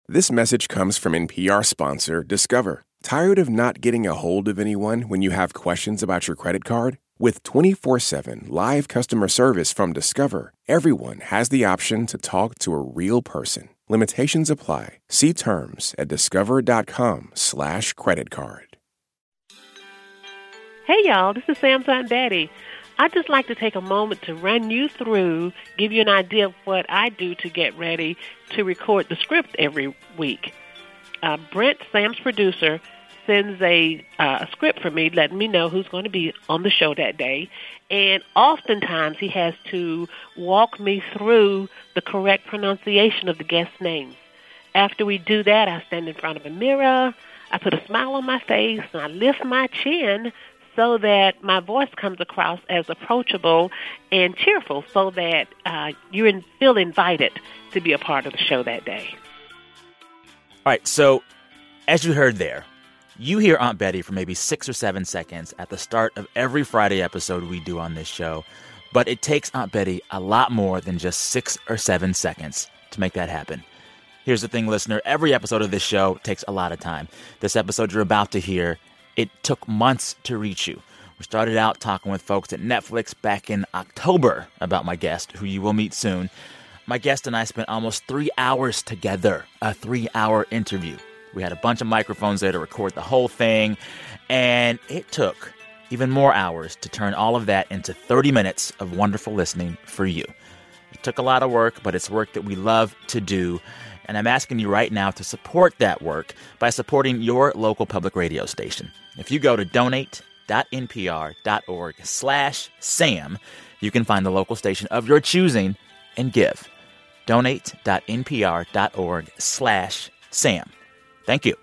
This message comes from NPR sponsor Discover. Tired of not getting a hold of anyone when you have questions about your credit card? With 24/7 live customer service from Discover, everyone has the option to talk to a real person. Limitations apply. See terms at discover.com/creditcard. Hey, y'all, this is Sam's Aunt Betty. I'd just like to take a moment to run you through, give you an idea of what I do to get ready to record the script every week. Brent, Sam's producer, sends a script for me, letting me know who's going to be on the show that day. And oftentimes he has to walk me through the correct pronunciation of the guest's names. After we do that, I stand in front of a mirror, I put a smile on my face, and I lift my chin so that my voice comes across as approachable and cheerful so that you feel invited to be a part of the show that day. All right, so as you heard there, you hear Aunt Betty for maybe 6 or 7 seconds at the start of every Friday episode we do on this show. But it takes Aunt Betty a lot more than just 6 or 7 seconds to make that happen. Here's the thing, listener. Every episode of this show takes a lot of time. This episode you're about to hear, it took months to reach you. We started out talking with folks at Netflix back in October about my guest, who you will meet soon. My guest and I spent almost 3 hours together, a 3-hour interview. We had a bunch of microphones there to record the whole thing, and it took even more hours to turn all of that into 30 minutes of wonderful listening for you. It took a lot of work, but it's work that we love to do. And I'm asking you right now to support that work by supporting your local public radio station. If you go to donate.npr.org/Sam, you can find the local station of your choosing and give. Donate.npr.org/Sam. Thank you.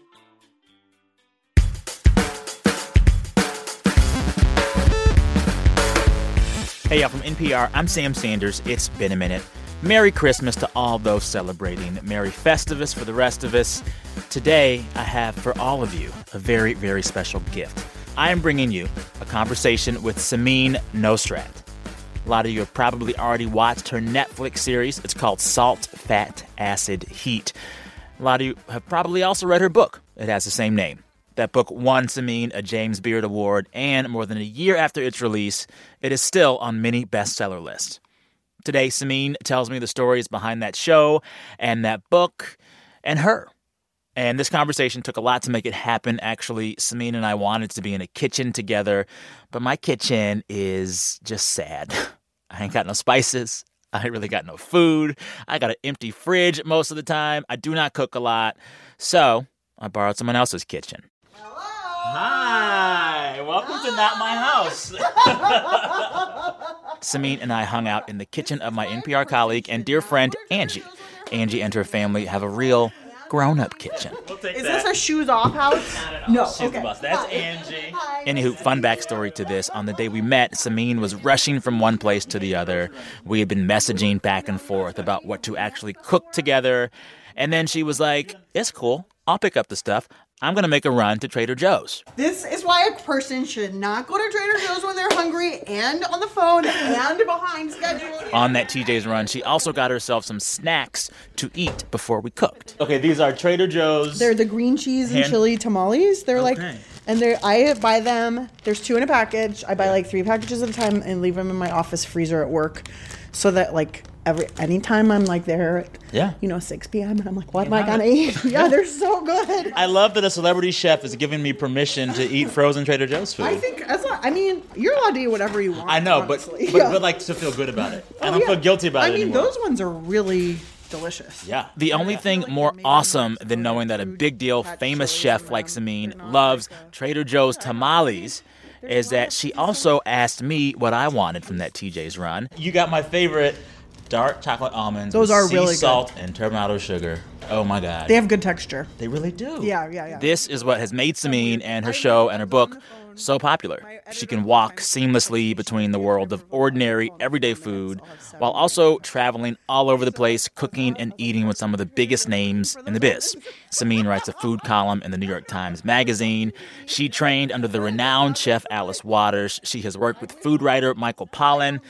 Hey, y'all, from NPR, I'm Sam Sanders. It's been a minute. Merry Christmas to all those celebrating. Merry Festivus for the rest of us. Today, I have for all of you a very, very special gift. I am bringing you a conversation with Samin Nosrat. A lot of you have probably already watched her Netflix series. It's called Salt, Fat, Acid, Heat. A lot of you have probably also read her book. It has the same name. That book won Samin a James Beard Award, and more than a year after its release, it is still on many bestseller lists. Today, Samin tells me the stories behind that show and that book and her. And this conversation took a lot to make it happen, actually. Samin and I wanted to be in a kitchen together, but my kitchen is just sad. I ain't got no spices. I ain't really got no food. I got an empty fridge most of the time. I do not cook a lot. So I borrowed someone else's kitchen. Hi, welcome to Not My House. Samin and I hung out in the kitchen of my NPR colleague and dear friend, Angie. Angie and her family have a real grown-up kitchen. Is this a shoes-off house? No. She's the boss. That's Angie. Anywho, fun backstory to this. On the day we met, Samin was rushing from one place to the other. We had been messaging back and forth about what to actually cook together. And then she was like, it's cool. I'll pick up the stuff. I'm going to make a run to Trader Joe's. This is why a person should not go to Trader Joe's when they're hungry and on the phone and behind schedule. On that TJ's run, she also got herself some snacks to eat before we cooked. Okay, these are Trader Joe's. They're the green cheese and chili tamales. They're I buy them. There's 2 in a package. I buy 3 packages at a time and leave them in my office freezer at work so that anytime I'm there at 6 p.m. and I'm like, what am I gonna eat? Yeah, they're so good. I love that a celebrity chef is giving me permission to eat frozen Trader Joe's food. I think you're allowed to eat whatever you want. I know, honestly. but like to feel good about it. I don't feel guilty about it anymore. Those ones are really delicious. Yeah. The only thing more awesome than knowing that a big deal, famous chef like Samin loves Trader Joe's tamales is that she also asked me what I wanted from that TJ's run. You got my favorite dark chocolate almonds. Those are really good. Sea salt and turbinado sugar. Oh my God. They have good texture. They really do. Yeah. This is what has made Samin and her show and her book so popular. She can walk seamlessly between the world of ordinary, everyday food while also traveling all over the place, cooking and eating with some of the biggest names in the biz. Samin writes a food column in the New York Times Magazine. She trained under the renowned chef Alice Waters. She has worked with food writer Michael Pollan.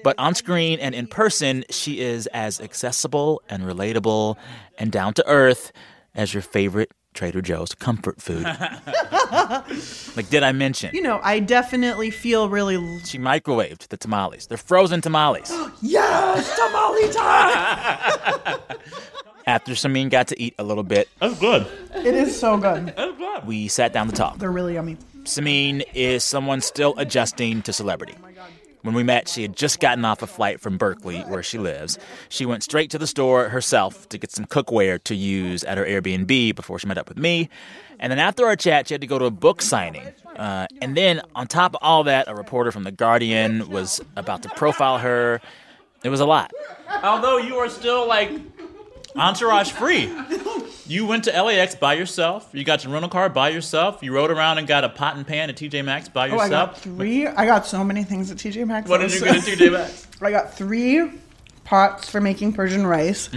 But on screen and in person, she is as accessible and relatable and down to earth as your favorite Trader Joe's comfort food. Like, did I mention? You know, I definitely feel really... She microwaved the tamales. They're frozen tamales. Yes, tamale time! After Samin got to eat a little bit. That's good. It is so good. That's good. We sat down to talk. They're really yummy. Samin is someone still adjusting to celebrity. When we met, she had just gotten off a flight from Berkeley, where she lives. She went straight to the store herself to get some cookware to use at her Airbnb before she met up with me. And then after our chat, she had to go to a book signing. And then on top of all that, a reporter from The Guardian was about to profile her. It was a lot. Although you are still, like, entourage free. You went to LAX by yourself. You got your rental car by yourself. You rode around and got a pot and pan at TJ Maxx by yourself. I got 3. I got so many things at TJ Maxx. What did you get at TJ Maxx? I got 3 pots for making Persian rice,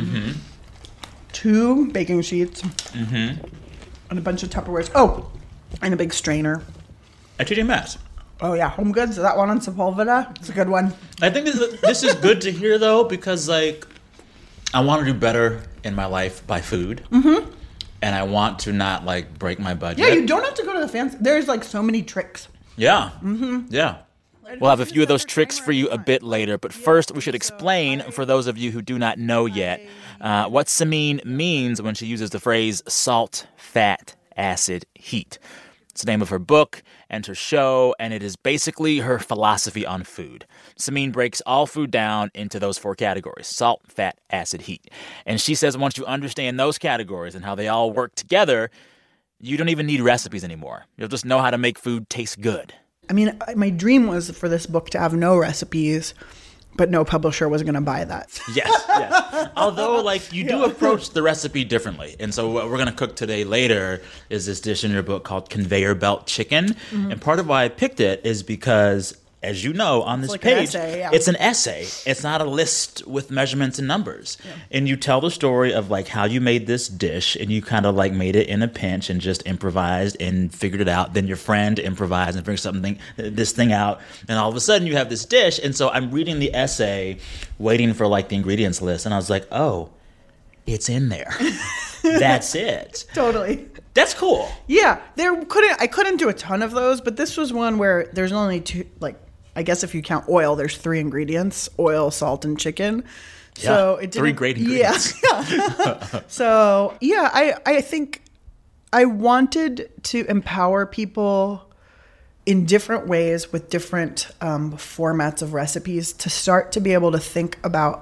2 baking sheets, and a bunch of Tupperwares. Oh, and a big strainer. At TJ Maxx. Oh, yeah. Home Goods. That one on Sepulveda. It's a good one. I think this is good to hear, though, because, like, I want to do better in my life by food. Mm-hmm. And I want to not, like, break my budget. Yeah, you don't have to go to the fancy. There's, like, so many tricks. Yeah. Mm-hmm. Yeah. We'll have a few of those tricks for you a bit later. But first, we should explain, for those of you who do not know yet, what Samin means when she uses the phrase salt, fat, acid, heat. It's the name of her book and her show, and it is basically her philosophy on food. Samin breaks all food down into those 4 categories: salt, fat, acid, heat. And she says once you understand those categories and how they all work together, you don't even need recipes anymore. You'll just know how to make food taste good. I mean, my dream was for this book to have no recipes, but no publisher was going to buy that. Yes. Although, like, you do approach the recipe differently. And so what we're going to cook today later is this dish in your book called Conveyor Belt Chicken. Mm-hmm. And part of why I picked it is because, as you know, on this page, it's an essay. It's not a list with measurements and numbers. Yeah. And you tell the story of, like, how you made this dish, and you kind of, like, made it in a pinch and just improvised and figured it out. Then your friend improvised and figured this thing out. And all of a sudden you have this dish. And so I'm reading the essay, waiting for, like, the ingredients list. And I was like, oh, it's in there. That's it. Totally. That's cool. Yeah. I couldn't do a ton of those, but this was one where there's only 2, like, I guess if you count oil, there's 3 ingredients: oil, salt, and chicken. So it didn't, 3 great ingredients. Yeah. So, yeah, I think I wanted to empower people in different ways with different formats of recipes to start to be able to think about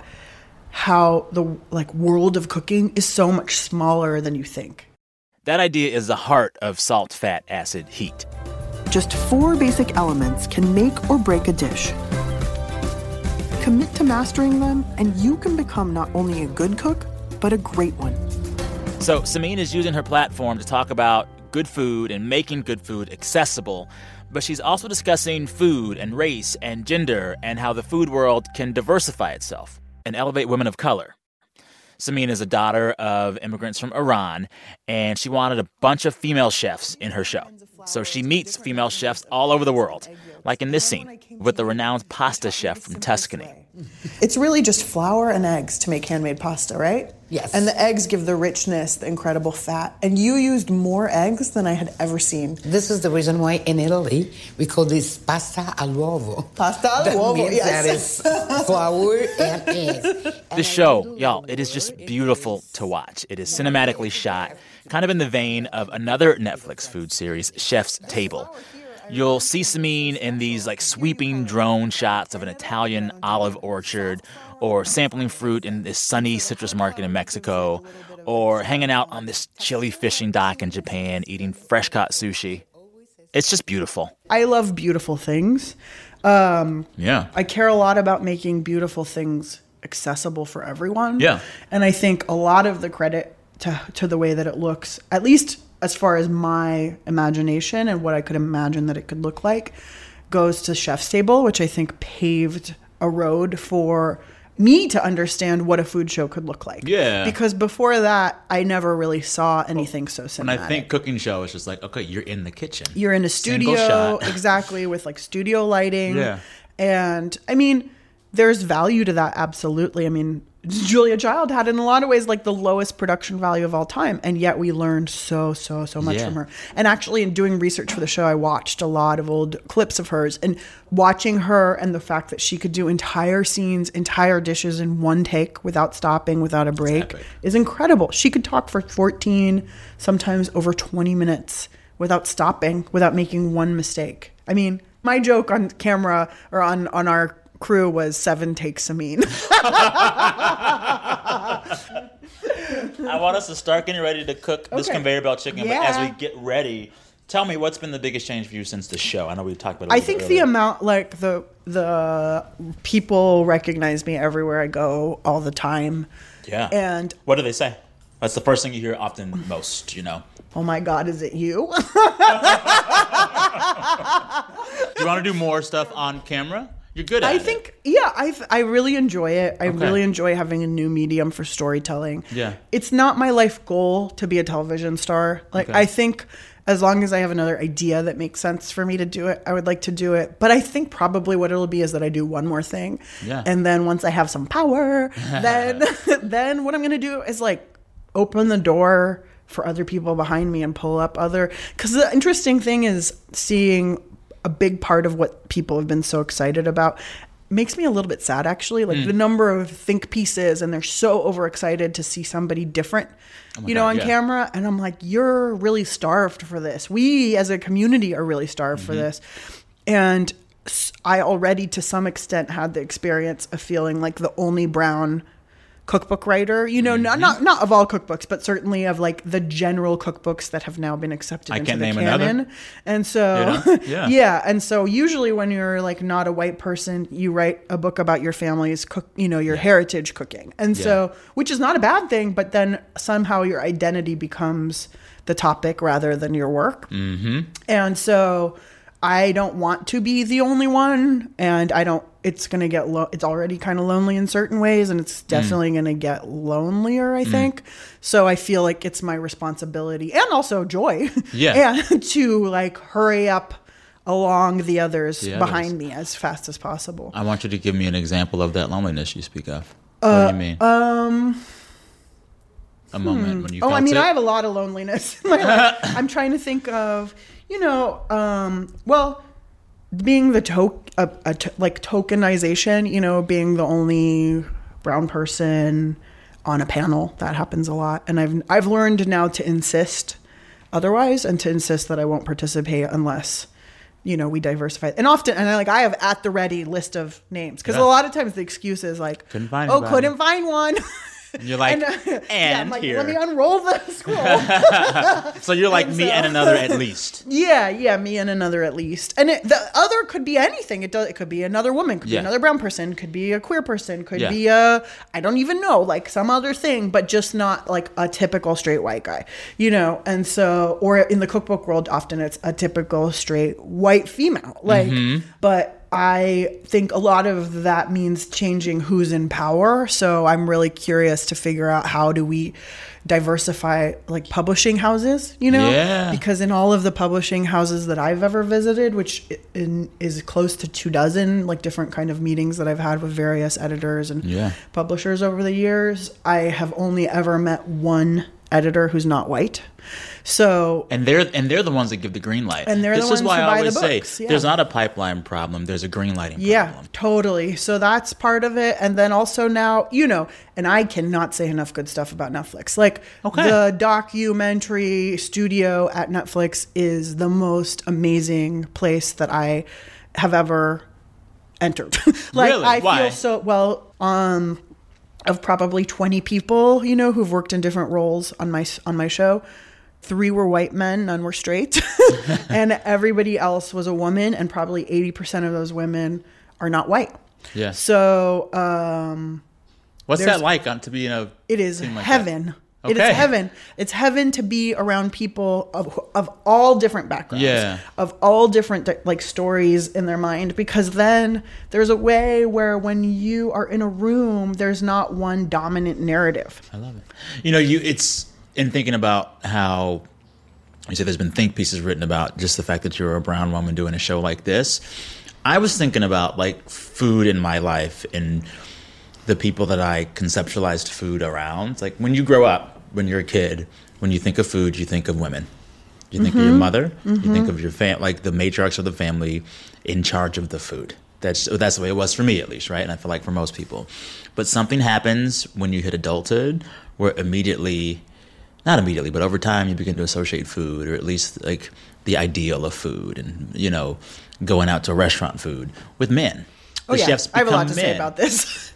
how the, like, world of cooking is so much smaller than you think. That idea is the heart of salt, fat, acid, heat. Just 4 basic elements can make or break a dish. Commit to mastering them, and you can become not only a good cook, but a great one. So Samin is using her platform to talk about good food and making good food accessible, but she's also discussing food and race and gender and how the food world can diversify itself and elevate women of color. Samin is a daughter of immigrants from Iran, and she wanted a bunch of female chefs in her show. So she meets female chefs all over the world, like in this scene with the renowned pasta chef from Tuscany. It's really just flour and eggs to make handmade pasta, right? Yes. And the eggs give the richness, the incredible fat. And you used more eggs than I had ever seen. This is the reason why in Italy we call this pasta all'uovo. Pasta all'uovo, yes. That is flour and eggs. This show, y'all, it is just beautiful to watch. It is cinematically shot, kind of in the vein of another Netflix food series, Chef's Table. You'll see Samin in these, like, sweeping drone shots of an Italian olive orchard, or sampling fruit in this sunny citrus market in Mexico, or hanging out on this chilly fishing dock in Japan, eating fresh-caught sushi. It's just beautiful. I love beautiful things. I care a lot about making beautiful things accessible for everyone. Yeah. And I think a lot of the credit to the way that it looks, at least as far as my imagination and what I could imagine that it could look like, goes to Chef's Table, which I think paved a road for me to understand what a food show could look like. Yeah. Because before that, I never really saw anything so cinematic. When I think cooking show, it's just like, okay, you're in the kitchen. You're in a studio, exactly, with, like, studio lighting. Yeah. And, I mean, there's value to that. Absolutely. I mean, Julia Child had in a lot of ways like the lowest production value of all time, and yet we learned so much from her. And actually, in doing research for the show, I watched a lot of old clips of hers, and watching her and the fact that she could do entire scenes, entire dishes in one take without stopping, without a break, is incredible. She could talk for 14, sometimes over 20 minutes without stopping, without making one mistake. I mean, my joke on camera or on our crew was 7 takes, Samin. I want us to start getting ready to cook this conveyor belt chicken. Yeah. But as we get ready, tell me what's been the biggest change for you since the show. I know we talked about it. I think the amount, like the people recognize me everywhere I go all the time. Yeah. And what do they say? That's the first thing you hear often most, you know. Oh my God, is it you? Do you want to do more stuff on camera? You're good at it. I think, I really enjoy it. I really enjoy having a new medium for storytelling. Yeah. It's not my life goal to be a television star. Like, I think as long as I have another idea that makes sense for me to do it, I would like to do it. But I think probably what it'll be is that I do one more thing. Yeah. And then once I have some power, then what I'm going to do is like open the door for other people behind me and pull up other, because the interesting thing is seeing a big part of what people have been so excited about makes me a little bit sad, actually. Like the number of think pieces, and they're so overexcited to see somebody different, on camera. And I'm like, you're really starved for this. We as a community are really starved for this. And I already, to some extent, had the experience of feeling like the only brown cookbook writer, not of all cookbooks, but certainly of like the general cookbooks that have now been accepted into the canon. Another. And so, and so usually when you're like not a white person, you write a book about your family's your heritage cooking. And so, which is not a bad thing, but then somehow your identity becomes the topic rather than your work. And so I don't want to be the only one, and it's going to get it's already kind of lonely in certain ways, and it's definitely going to get lonelier, I think. So I feel like it's my responsibility and also joy and to like hurry up along the others behind me as fast as possible. I want you to give me an example of that loneliness you speak of. What do you mean? A moment when you felt I mean, I have a lot of loneliness in my life. I'm trying to think of, being the tokenization, being the only brown person on a panel, that happens a lot. And I've learned now to insist otherwise, and to insist that I won't participate unless, we diversify. And often, and I have at the ready list of names, because a lot of times the excuse is like, couldn't find one. And you're like, I'm like, here. Let me unroll the scroll. So you're like, me and another at least. Yeah, me and another at least. And the other could be anything. It could be another woman, could be another brown person, could be a queer person, could be I don't even know, like some other thing, but just not like a typical straight white guy, And so, or in the cookbook world, often it's a typical straight white female, but I think a lot of that means changing who's in power. So I'm really curious to figure out how do we diversify like publishing houses, because in all of the publishing houses that I've ever visited, which is close to 24 like different kind of meetings that I've had with various editors and publishers over the years, I have only ever met one editor who's not white. So and they're the ones that give the green light. And they're this the ones is why who I buy always the books. say there's not a pipeline problem, there's a green lighting problem. Yeah, totally. So that's part of it. And then also now, and I cannot say enough good stuff about Netflix. Like the documentary studio at Netflix is the most amazing place that I have ever entered. Like really? I Why? feel so well of probably 20 people, who've worked in different roles on my show. 3 were white men, none were straight. And everybody else was a woman, and probably 80% of those women are not white. Yeah. So, what's that like to be in a it is team like heaven. That? It is heaven. It's heaven to be around people of all different backgrounds, of all different like stories in their mind, because then there's a way where when you are in a room, there's not one dominant narrative. I love it. It's in thinking about how you said there's been think pieces written about just the fact that you're a brown woman doing a show like this. I was thinking about like food in my life and the people that I conceptualized food around. Like when you grow up, when you're a kid, when you think of food, you think of women. You think of your mother. You think of your like the matriarchs of the family in charge of the food. That's the way it was for me, at least, right? And I feel like for most people. But something happens when you hit adulthood where not immediately, but over time you begin to associate food, or at least like the ideal of food and, you know, going out to restaurant food with men. The chefs I have a lot to men. say about this.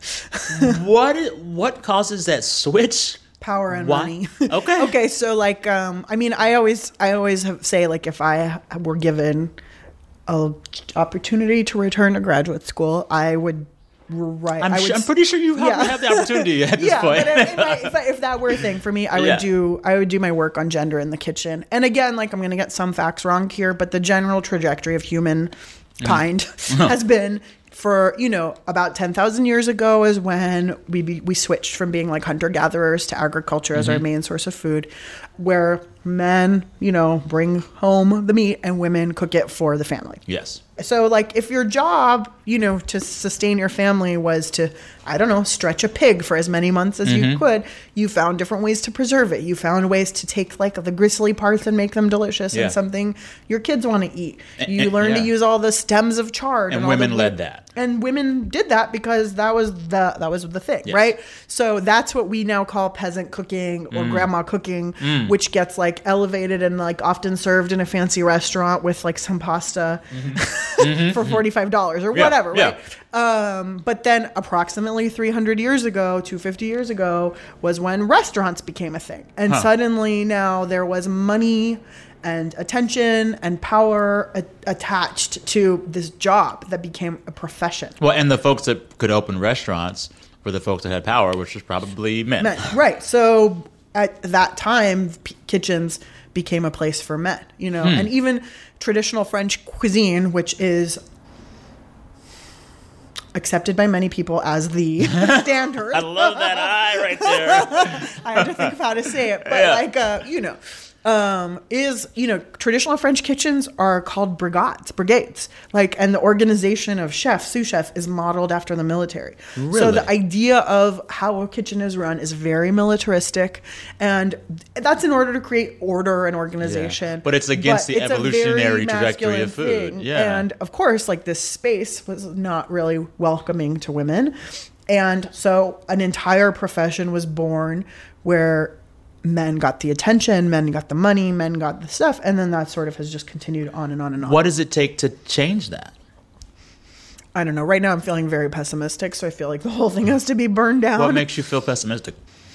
What causes that switch? Power and Why? money. Okay. So like, I mean, I always say like if I were given an opportunity to return to graduate school, I would write. I'm pretty sure you have the opportunity at this point. But if that were a thing for me, I would do my work on gender in the kitchen. And again, like I'm going to get some facts wrong here, but the general trajectory of humankind has been, for, you know, about 10,000 years ago is when we switched from being like hunter-gatherers to agriculture as our main source of food, where men, you know, bring home the meat and women cook it for the family. Yes. So, like, if your job, you know, to sustain your family was to, I don't know, stretch a pig for as many months as you could, you found different ways to preserve it. You found ways to take, like, the gristly parts and make them delicious and something your kids want to eat. You learn to use all the stems of chard. And women led that. And women did that because that was the thing, right? So that's what we now call peasant cooking or grandma cooking, which gets, like, elevated and, like, often served in a fancy restaurant with, like, some pasta. For $45 or whatever, right? But then approximately 300 years ago, 250 years ago, was when restaurants became a thing. And suddenly now there was money and attention and power attached to this job that became a profession. Well, and the folks that could open restaurants were the folks that had power, which was probably men. Right. So at that time, kitchens became a place for men, you know, and even traditional French cuisine, which is accepted by many people as the standard. I love that eye right there. I had to think of how to say it, but you know, traditional French kitchens are called brigades, like, and the organization of sous chef is modeled after the military. Really? So the idea of how a kitchen is run is very militaristic, and that's in order to create order and organization. Yeah. But it's against the evolutionary trajectory of food. Thing. Yeah. And of course, like, this space was not really welcoming to women. And so an entire profession was born where men got the attention, men got the money, men got the stuff, and then that sort of has just continued on and on and on. What does it take to change that? I don't know. Right now I'm feeling very pessimistic, so I feel like the whole thing has to be burned down. What makes you feel pessimistic?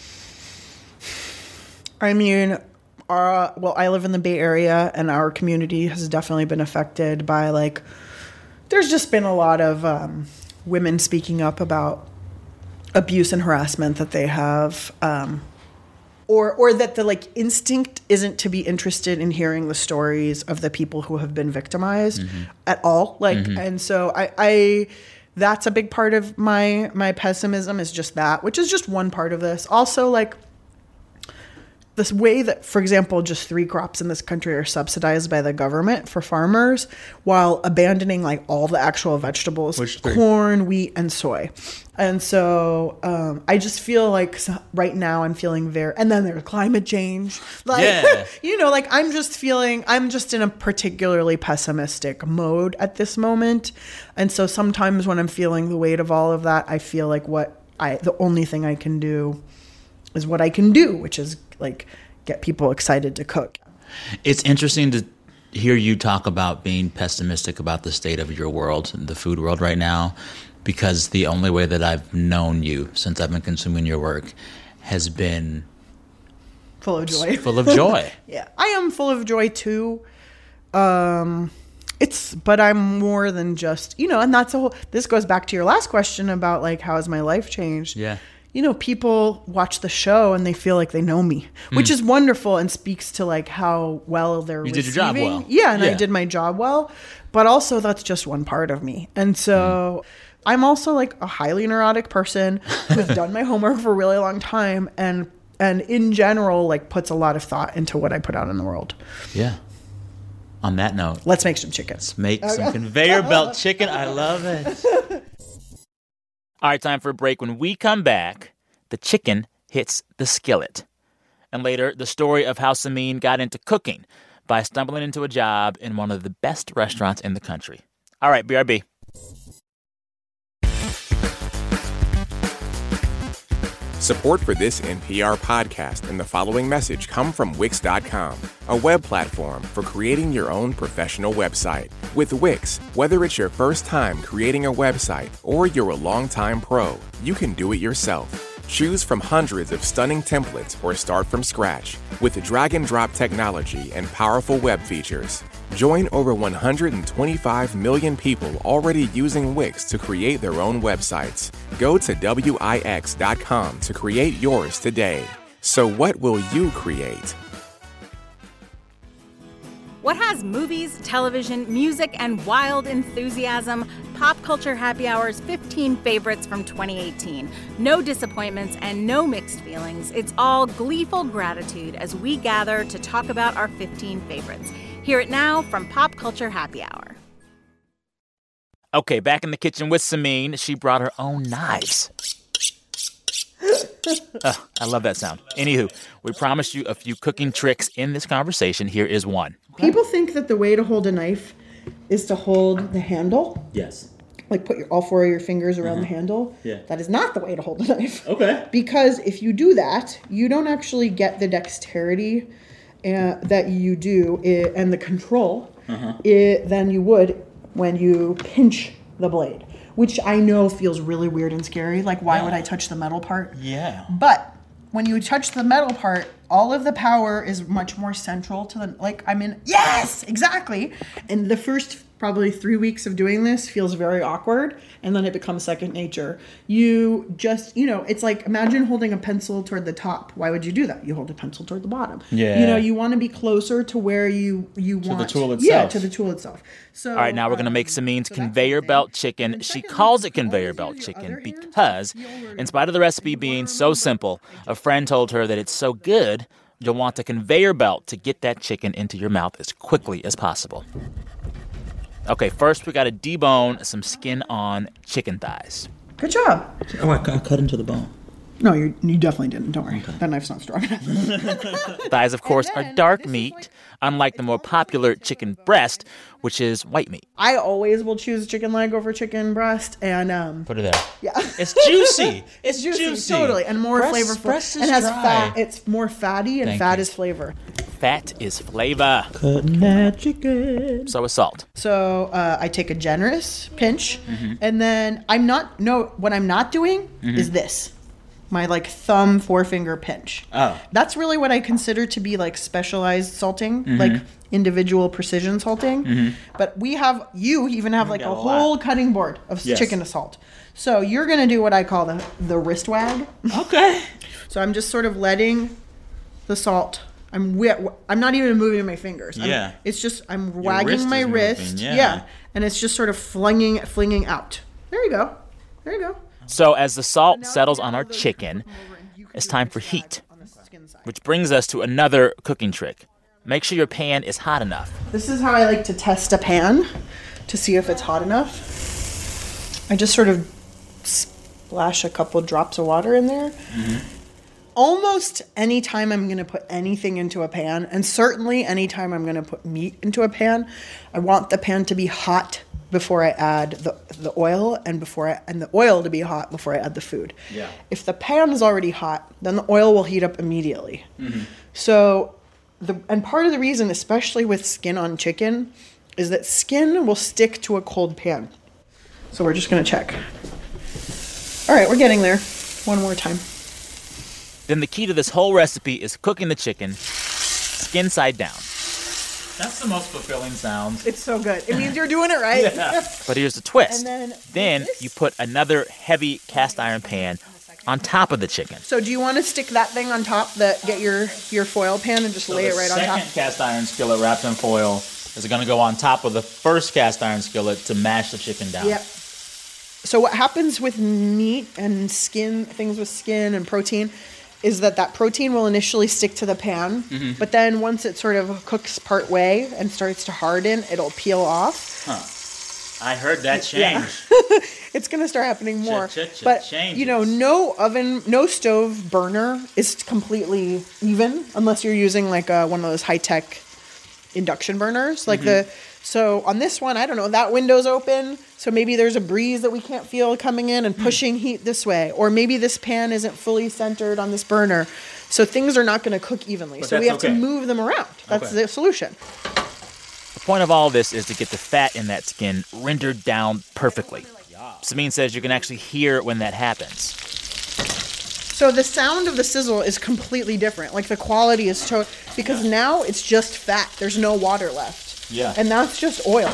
I mean, I live in the Bay Area, and our community has definitely been affected by, like, there's just been a lot of women speaking up about abuse and harassment that they have, or that the, like, instinct isn't to be interested in hearing the stories of the people who have been victimized at all. Like, and so I that's a big part of my pessimism, is just that, which is just one part of this. Also, like, this way that, for example, just 3 crops in this country are subsidized by the government for farmers, while abandoning, like, all the actual vegetables, corn, wheat, and soy. And so I just feel like right now I'm feeling and then there's climate change. Like, you know, like, I'm just in a particularly pessimistic mode at this moment. And so sometimes when I'm feeling the weight of all of that, I feel like the only thing I can do is what I can do, which is, like, get people excited to cook. It's interesting to hear you talk about being pessimistic about the state of your world, the food world right now, because the only way that I've known you since I've been consuming your work has been full of joy. Full of joy. Yeah, I am full of joy too. But I'm more than just, you know, and this goes back to your last question about, like, how has my life changed? Yeah. You know, people watch the show and they feel like they know me, which is wonderful and speaks to, like, how well they're receiving. You did your job well. Yeah, and I did my job well. But also, that's just one part of me. And so I'm also, like, a highly neurotic person who's done my homework for a really long time and in general, like, puts a lot of thought into what I put out in the world. Yeah. On that note, let's make some chicken. Let's make some conveyor belt chicken. I love it. All right, time for a break. When we come back, the chicken hits the skillet. And later, the story of how Samin got into cooking by stumbling into a job in one of the best restaurants in the country. All right, BRB. Support for this NPR podcast and the following message come from Wix.com, a web platform for creating your own professional website. With Wix, whether it's your first time creating a website or you're a longtime pro, you can do it yourself. Choose from hundreds of stunning templates or start from scratch with drag-and-drop technology and powerful web features. Join over 125 million people already using Wix to create their own websites. Go to Wix.com to create yours today. So what will you create? What has movies, television, music, and wild enthusiasm? Pop Culture Happy Hour's 15 favorites from 2018. No disappointments and no mixed feelings. It's all gleeful gratitude as we gather to talk about our 15 favorites. Hear it now from Pop Culture Happy Hour. Okay, back in the kitchen with Samin. She brought her own knives. I love that sound. Anywho, we promised you a few cooking tricks in this conversation. Here is one. People think that the way to hold a knife is to hold the handle. Yes. Like put all four of your fingers around the handle. Yeah. That is not the way to hold a knife. Okay. Because if you do that, you don't actually get the dexterity that you do and the control than you would when you pinch the blade. Which I know feels really weird and scary. Like, why would I touch the metal part? Yeah. But when you touch the metal part, all of the power is much more central to the, yes, exactly. And the first probably 3 weeks of doing this feels very awkward, and then it becomes second nature. You just, it's like, imagine holding a pencil toward the top. Why would you do that? You hold a pencil toward the bottom. Yeah. You want to be closer to where you want. To the tool itself. Yeah, to the tool itself. So, All right, now we're going to make Samin's conveyor belt chicken. She calls it conveyor belt chicken because, in spite of the recipe being so simple, a friend told her that it's so good, you'll want a conveyor belt to get that chicken into your mouth as quickly as possible. Okay, first we got to debone some skin-on chicken thighs. Good job. Oh, I cut into the bone. No, you definitely didn't. Don't worry. That knife's not strong enough. Thighs, of course, are dark meat, unlike the more popular chicken breast, which is white meat. I always will choose chicken leg over chicken breast, and Put it there. yeah, It's juicy. It's juicy. totally, and more flavorful. Breast is and has dry. fat. It's more fatty, and Thank fat you. is flavor. Fat is flavor. Cutting that chicken. So is salt. So I take a generous pinch, and then what I'm not doing is this. My thumb forefinger pinch. Oh. That's really what I consider to be specialized salting, like individual precision salting. But you even have a whole cutting board of chicken to salt. So you're going to do what I call the wrist wag. Okay. So I'm just sort of letting the salt, I'm not even moving my fingers. It's just, I'm wagging my wrist. Yeah. And it's just sort of flinging out. There you go. There you go. So as the salt settles on our chicken, it's time for heat, which brings us to another cooking trick. Make sure your pan is hot enough. This is how I like to test a pan to see if it's hot enough. I just sort of splash a couple drops of water in there. Almost any time I'm going to put anything into a pan, and certainly anytime I'm going to put meat into a pan, I want the pan to be hot before I add the oil, and the oil to be hot before I add the food. Yeah. If the pan is already hot, then the oil will heat up immediately. So, and part of the reason, especially with skin on chicken, is that skin will stick to a cold pan. So we're just going to check. All right, we're getting there. One more time. Then the key to this whole recipe is cooking the chicken skin side down. That's the most fulfilling sound. It's so good. It means you're doing it right. But here's the twist. And then you put another heavy cast iron pan on top of the chicken. So do you want to stick that thing on top, get your foil pan and just lay it right on top? The second cast iron skillet wrapped in foil is going to go on top of the first cast iron skillet to mash the chicken down. Yep. So what happens with meat and skin, things with skin and protein, is that protein will initially stick to the pan, but then once it sort of cooks part way and starts to harden, it'll peel off. I heard that change. Yeah. It's going to start happening more. But, changes. no oven, no stove burner is completely even unless you're using like one of those high-tech induction burners. Like so on this one, I don't know, that window's open. So maybe there's a breeze that we can't feel coming in and pushing heat this way. Or maybe this pan isn't fully centered on this burner. So things are not going to cook evenly. But so we have to move them around. That's the solution. The point of all this is to get the fat in that skin rendered down perfectly. Samin says you can actually hear when that happens. So the sound of the sizzle is completely different. Like the quality is because now it's just fat. There's no water left. Yeah. And that's just oil.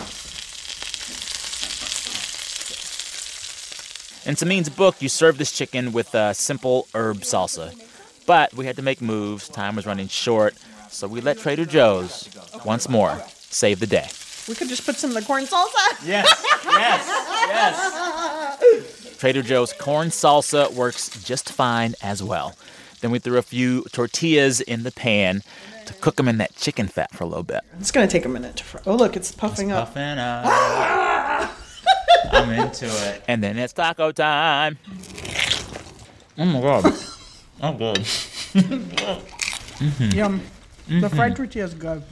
In Samin's book, you serve this chicken with a simple herb salsa. But we had to make moves. Time was running short. So we let Trader Joe's, once more, save the day. We could just put some of the corn salsa. Yes. Trader Joe's corn salsa works just fine as well. Then we threw a few tortillas in the pan to cook them in that chicken fat for a little bit. It's going to take a minute to fry. Oh, look, it's puffing up. Puffing up. I'm into it. And then it's taco time. Oh, my God. Oh, good. Yum. The fried tortilla is good.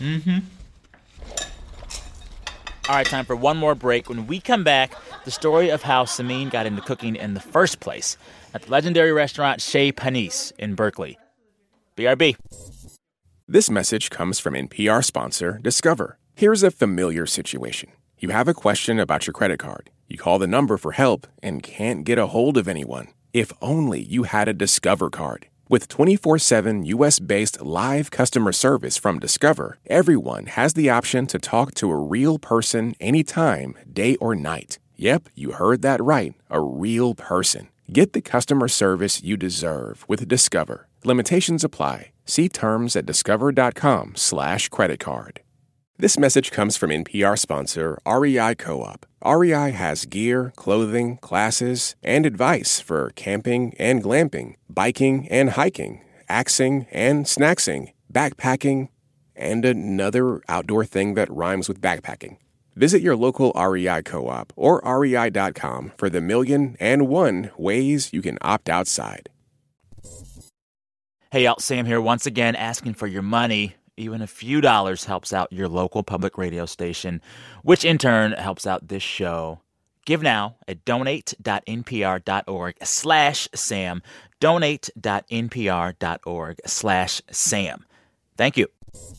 All right, time for one more break. When we come back, the story of how Samin got into cooking in the first place at the legendary restaurant Chez Panisse in Berkeley. BRB. This message comes from NPR sponsor Discover. Here's a familiar situation. You have a question about your credit card. You call the number for help and can't get a hold of anyone. If only you had a Discover card. With 24/7 U.S.-based live customer service from Discover, everyone has the option to talk to a real person anytime, day or night. Yep, you heard that right, a real person. Get the customer service you deserve with Discover. Limitations apply. See terms at discover.com/creditcard. This message comes from NPR sponsor REI Co-op. REI has gear, clothing, classes, and advice for camping and glamping, biking and hiking, axing and snacksing, backpacking, and another outdoor thing that rhymes with backpacking. Visit your local REI Co-op or rei.com for the 1,000,001 ways you can opt outside. Hey, y'all, Sam here once again asking for your money. Even a few dollars helps out your local public radio station, which in turn helps out this show. Give now at donate.npr.org/Sam. Donate.npr.org/Sam. Thank you.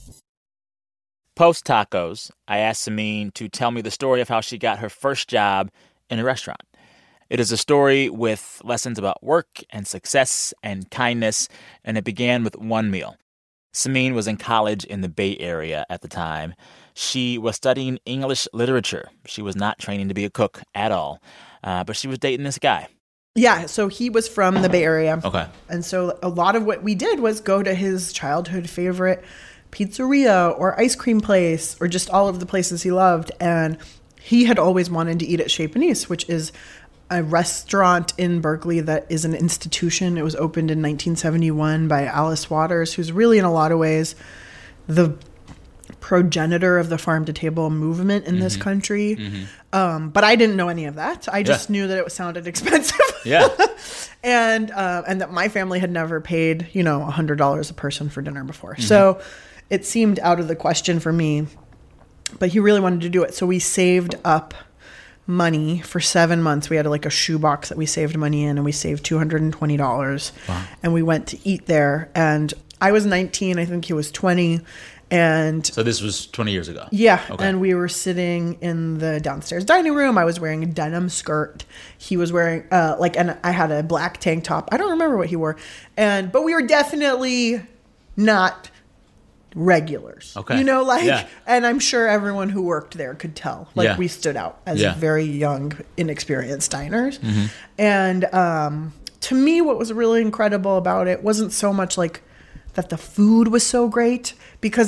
Post tacos, I asked Samin to tell me the story of how she got her first job in a restaurant. It is a story with lessons about work and success and kindness, and it began with one meal. Samin was in college in the Bay Area at the time. She was studying English literature. She was not training to be a cook at all, but she was dating this guy. Yeah, so he was from the Bay Area. Okay. And so a lot of what we did was go to his childhood favorite pizzeria or ice cream place or just all of the places he loved. And he had always wanted to eat at Chez Panisse, which is a restaurant in Berkeley that is an institution. It was opened in 1971 by Alice Waters, who's really in a lot of ways the progenitor of the farm-to-table movement in this country. But I didn't know any of that. I just knew that it sounded expensive. Yeah. and that my family had never paid, $100 a person for dinner before. So it seemed out of the question for me. But he really wanted to do it. So we saved up money for 7 months. We had a shoebox that we saved money in, and we saved $220. Wow. And we went to eat there. And I was 19. I think he was 20. And so this was 20 years ago. Yeah. Okay. And we were sitting in the downstairs dining room. I was wearing a denim skirt. He was wearing and I had a black tank top. I don't remember what he wore. But we were definitely not regulars. Okay. And I'm sure everyone who worked there could tell. We stood out as very young, inexperienced diners. And to me, what was really incredible about it wasn't so much that the food was so great, because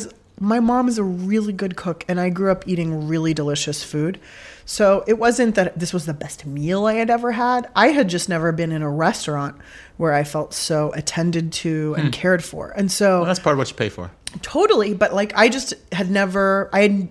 my mom is a really good cook, and I grew up eating really delicious food. So it wasn't that this was the best meal I had ever had. I had just never been in a restaurant where I felt so attended to and cared for. And so Well, that's part of what you pay for. totally, but like I just had never,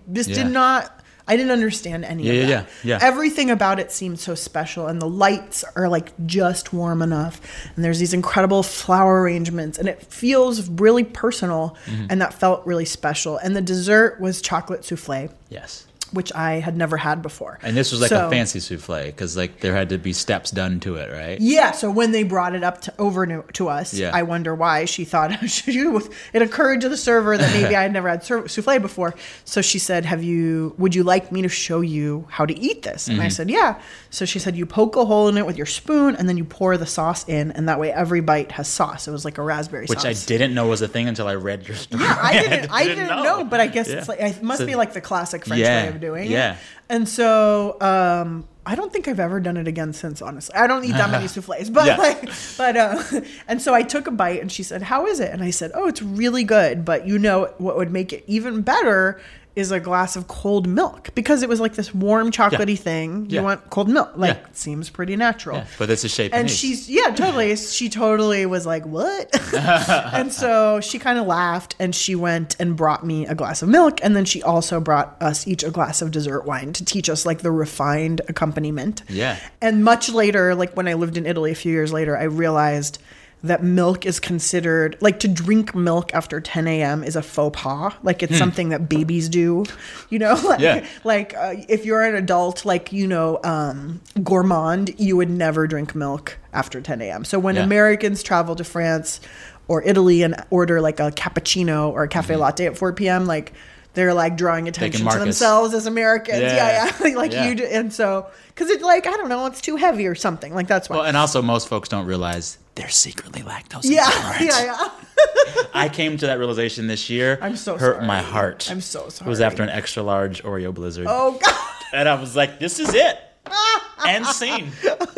I didn't understand any of that. Yeah. Everything about it seemed so special, and the lights are like just warm enough, and there's these incredible flower arrangements, and it feels really personal, and that felt really special. And the dessert was chocolate souffle. Yes. Which I had never had before. And this was like a fancy souffle because like there had to be steps done to it, right? Yeah. So when they brought it up over to us, I wonder why she thought it occurred to the server that maybe I had never had souffle before. So she said, would you like me to show you how to eat this? And I said, yeah. So she said, you poke a hole in it with your spoon and then you pour the sauce in, and that way every bite has sauce. It was like a raspberry sauce. Which I didn't know was a thing until I read your story. Yeah, I didn't know, but I guess it's like, it must be like the classic French way of doing it. And so I don't think I've ever done it again since, honestly. I don't eat that many souffles, but and so I took a bite, and she said, how is it? And I said, oh, it's really good, but what would make it even better is a glass of cold milk, because it was like this warm chocolatey thing. You want cold milk. It seems pretty natural. Yeah, but it's a shape. And totally. She totally was like, what? And so she kind of laughed, and she went and brought me a glass of milk. And then she also brought us each a glass of dessert wine to teach us like the refined accompaniment. Yeah. And much later, like when I lived in Italy a few years later, I realized that milk is considered, like, to drink milk after 10 a.m. is a faux pas. Like, it's something that babies do, you know? If you're an adult, like, gourmand, you would never drink milk after 10 a.m. So when Americans travel to France or Italy and order, like, a cappuccino or a cafe latte at 4 p.m., like, they're like drawing attention to themselves as Americans. You do, and so because it's like, I don't know, it's too heavy or something. Like, that's why. Well, and also most folks don't realize they're secretly lactose intolerant. Yeah. I came to that realization this year. I'm so hurt sorry. my heart. I'm so sorry. It was after an extra large Oreo Blizzard. Oh God! And I was like, this is it. End scene.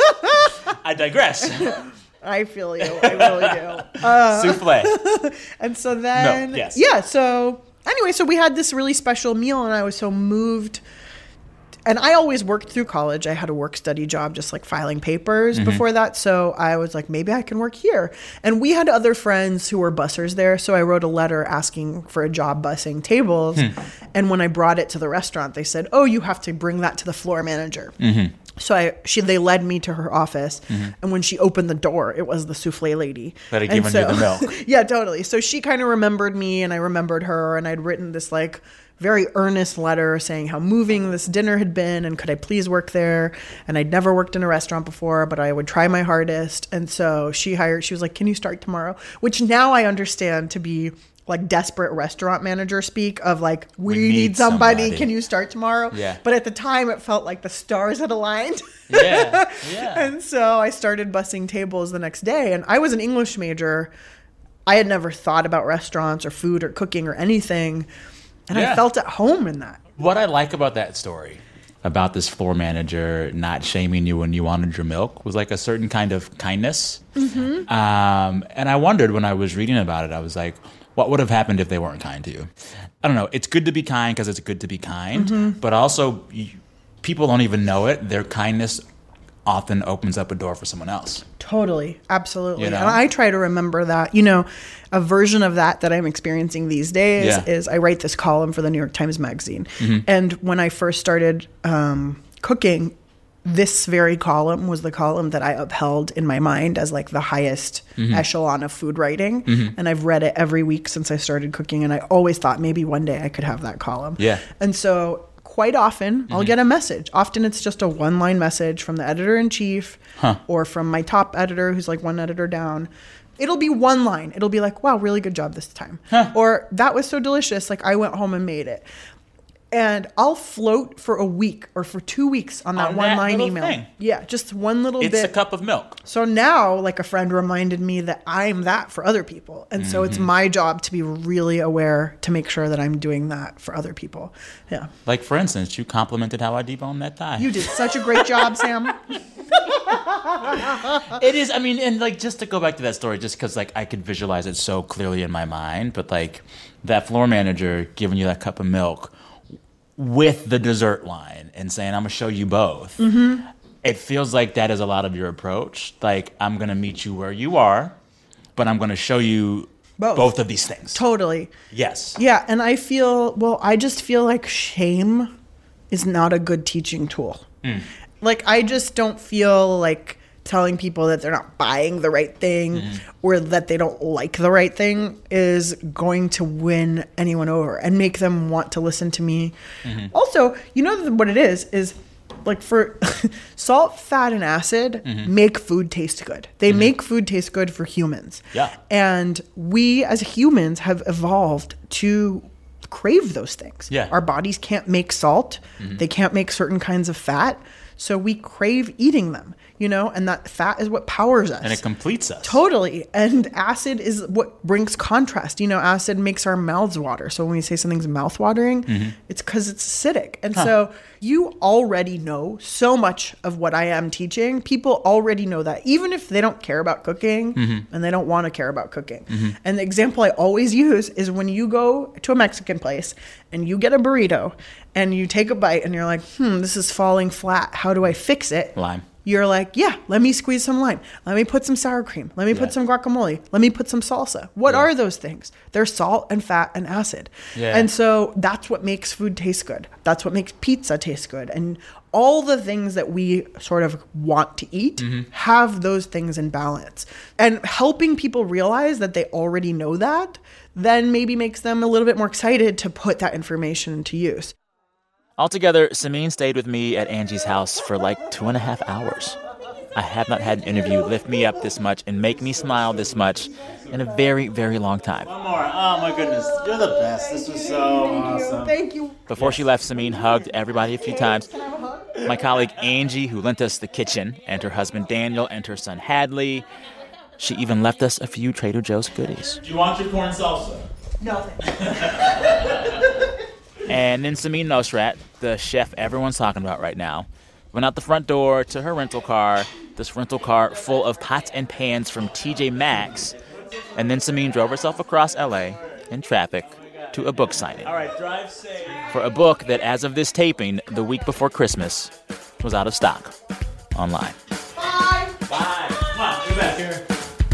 I digress. I feel you. I really do. Souffle. And so then, so anyway, so we had this really special meal, and I was so moved. And I always worked through college. I had a work-study job, just like filing papers before that. So I was like, maybe I can work here. And we had other friends who were bussers there. So I wrote a letter asking for a job bussing tables. And when I brought it to the restaurant, they said, oh, you have to bring that to the floor manager. So they led me to her office, and when she opened the door, it was the souffle lady. That had given you the milk. Yeah, totally. So she kind of remembered me, and I remembered her, and I'd written this like very earnest letter saying how moving this dinner had been, and could I please work there? And I'd never worked in a restaurant before, but I would try my hardest. And so she was like, can you start tomorrow? Which now I understand to be like desperate restaurant manager speak of like, we need somebody. Can you start tomorrow? Yeah. But at the time it felt like the stars had aligned. Yeah. And so I started bussing tables the next day, and I was an English major. I had never thought about restaurants or food or cooking or anything. And I felt at home in that. What I like about that story, about this floor manager not shaming you when you wanted your milk, was like a certain kind of kindness. And I wondered when I was reading about it, I was like, what would have happened if they weren't kind to you? I don't know. It's good to be kind because it's good to be kind. But also, people don't even know it. Their kindness often opens up a door for someone else. Totally. Absolutely. You know? And I try to remember that. A version of that I'm experiencing these days is I write this column for the New York Times Magazine. And when I first started cooking, this very column was the column that I upheld in my mind as like the highest echelon of food writing. And I've read it every week since I started cooking. And I always thought maybe one day I could have that column. Yeah. And so quite often I'll get a message. Often it's just a one-line message from the editor-in-chief or from my top editor who's like one editor down. It'll be one line. It'll be like, wow, really good job this time. Or that was so delicious. Like, I went home and made it. And I'll float for a week or for 2 weeks on that one-line email. Thing. Yeah, just one little bit. It's a cup of milk. So now, like, a friend reminded me that I'm that for other people. And so it's my job to be really aware to make sure that I'm doing that for other people. Yeah. Like, for instance, you complimented how I deboned that thigh. You did such a great job, Sam. It is. I mean, and like just to go back to that story, just because like I could visualize it so clearly in my mind, but like that floor manager giving you that cup of milk with the dessert line and saying, "I'm gonna show you both." Mm-hmm. It feels like that is a lot of your approach. Like, I'm gonna meet you where you are, but I'm gonna show you both of these things. Totally. Yes. Yeah, and I just feel like shame is not a good teaching tool. Like, I just don't feel like telling people that they're not buying the right thing or that they don't like the right thing is going to win anyone over and make them want to listen to me. Also, you know what it is like for salt, fat, and acid make food taste good. They make food taste good for humans. Yeah. And we as humans have evolved to crave those things. Yeah. Our bodies can't make salt. They can't make certain kinds of fat. So we crave eating them, and that fat is what powers us. And it completes us. Totally. And acid is what brings contrast. Acid makes our mouths water. So when we say something's mouth-watering, it's because it's acidic. And so you already know so much of what I am teaching. People already know that, even if they don't care about cooking and they don't want to care about cooking. And the example I always use is when you go to a Mexican place and you get a burrito and you take a bite and you're like, this is falling flat. How do I fix it? Lime. You're like, yeah, let me squeeze some lime. Let me put some sour cream. Let me put some guacamole. Let me put some salsa. What are those things? They're salt and fat and acid. Yeah. And so that's what makes food taste good. That's what makes pizza taste good. And all the things that we sort of want to eat have those things in balance. And helping people realize that they already know that then maybe makes them a little bit more excited to put that information into use. Altogether, Samin stayed with me at Angie's house for like 2.5 hours. I have not had an interview lift me up this much and make me smile this much in a very, very long time. One more. Oh, my goodness. You're the best. This was so awesome. Thank you. Before she left, Samin hugged everybody a few times. My colleague Angie, who lent us the kitchen, and her husband Daniel, and her son Hadley. She even left us a few Trader Joe's goodies. Do you want your corn salsa? No, thank you. And then Samin Nosrat, the chef everyone's talking about right now, went out the front door to her rental car, this rental car full of pots and pans from TJ Maxx. And then Samin drove herself across L.A. in traffic to a book signing. All right, drive safe. For a book that, as of this taping, the week before Christmas, was out of stock online. Bye. Bye. Come on, get back here.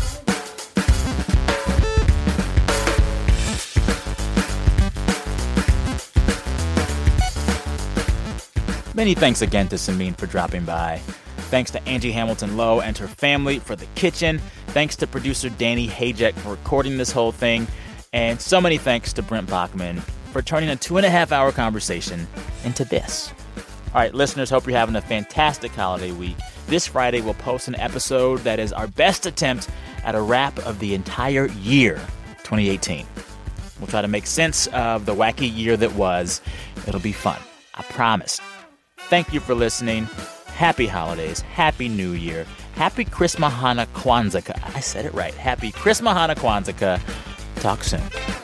Many thanks again to Samin for dropping by. Thanks to Angie Hamilton Lowe and her family for the kitchen. Thanks to producer Danny Hajek for recording this whole thing. And so many thanks to Brent Bachman for turning a 2.5-hour conversation into this. All right, listeners, hope you're having a fantastic holiday week. This Friday, we'll post an episode that is our best attempt at a wrap of the entire year, 2018. We'll try to make sense of the wacky year that was. It'll be fun. I promise. Thank you for listening. Happy holidays. Happy New Year. Happy Chris Mahana Kwanzaa. I said it right. Happy Chris Mahana Kwanzaa. Talk soon.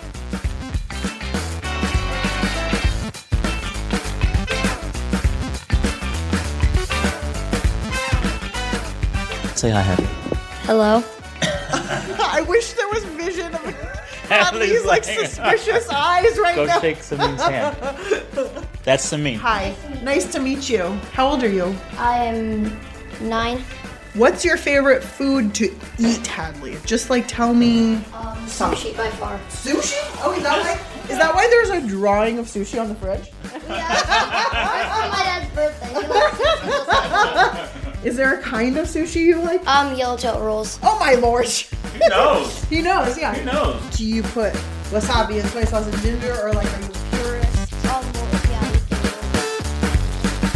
Say hi, Hadley. Hello. I wish there was vision of Hadley's like suspicious eyes right now. Go shake Samin's hand. That's Samin. Hi. Nice to meet you. How old are you? I am 9. What's your favorite food to eat, Hadley? Just like tell me. Sushi by far. Sushi? Oh, is that why there's a drawing of sushi on the fridge? Yeah. That's for my dad's birthday. He likes sushi. Is there a kind of sushi you like? Yellowtail rolls. Oh my lord. He knows. He knows, yeah. He knows. Do you put wasabi and soy sauce and ginger, or like are you a purist? Yeah, we can do it.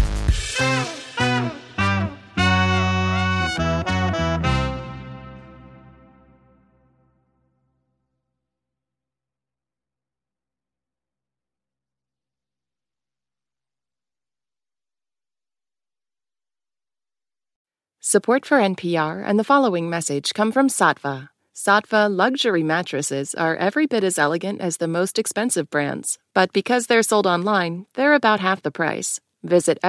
Support for NPR and the following message come from Saatva. Saatva luxury mattresses are every bit as elegant as the most expensive brands, but because they're sold online, they're about half the price. Visit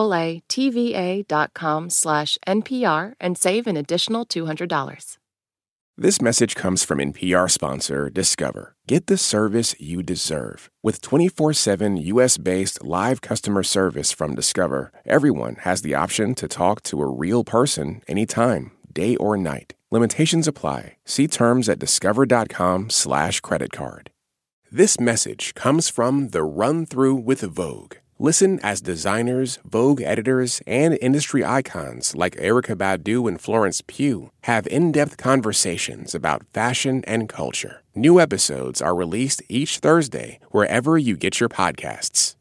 SAATVA.com/NPR and save an additional $200. This message comes from NPR sponsor Discover. Get the service you deserve. With 24/7 U.S.-based live customer service from Discover, everyone has the option to talk to a real person anytime, day or night. Limitations apply. See terms at discover.com/creditcard. This message comes from The Run Through with Vogue. Listen as designers, Vogue editors, and industry icons like Erykah Badu and Florence Pugh have in-depth conversations about fashion and culture. New episodes are released each Thursday wherever you get your podcasts.